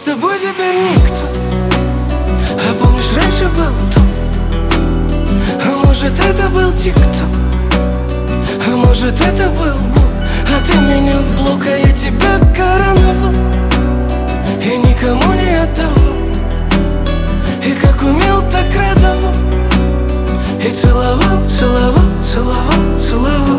тобой теперь никто. А помнишь, раньше был тут? А может, это был ТикТок? А может, это был Бог? А ты меня в блок, а я тебя короновал и никому не отдавал. И как умел, так радовал. И целовал, целовал, целовал, целовал.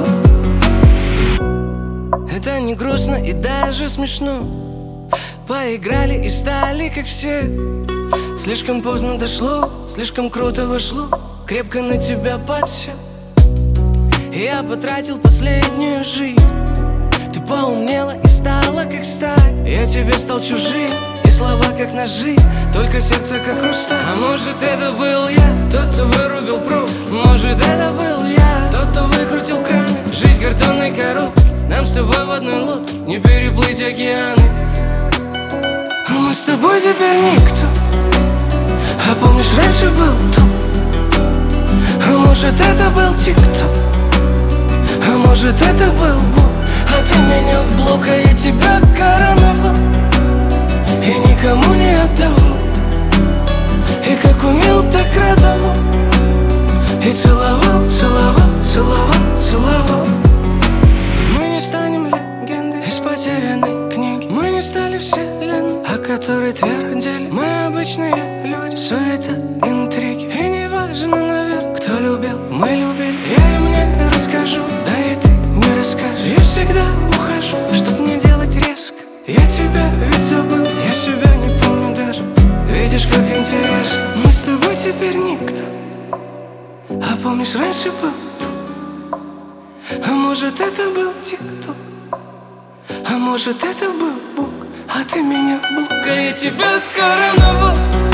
Это не грустно и даже смешно. Поиграли и стали как все. Слишком поздно дошло, слишком круто вошло. Крепко на тебя подсел. И я потратил последнюю жизнь. Ты поумнела и стала как сталь. Я тебе стал чужим, и слова как ножи, только сердце как хрусталь. А может, это был я, тот, кто вырубил пруд. Может, это был я, тот, кто выкрутил краны. Жизнь картонной коробки, нам с тобой в одной лодке не переплыть океаны. А мы с тобой теперь никто. А помнишь, раньше был тут? А может, это был ТикТок? А может, это был Бог? А ты меня в блок, а я тебя короновал и никому не отдавал. И как умел, так радовал. И целовал, целовал, целовал, целовал. Мы не станем легендой из потерянной книги. Мы не стали вселенной, о которой твердили. Мы обычные люди, суета, интриги. И не важно, наверное, кто любил, мы любили. Я им не расскажу, да и ты не расскажешь. Я всегда ухожу, чтоб не делать резко. Я тебя ведь забыл, я себя не помню даже. Видишь, как интересно. Мы с тобой теперь никто. А помнишь, раньше был тут? А может, это был ТикТок? А может, это был Бог? А ты меня в блок, а я тебя короновал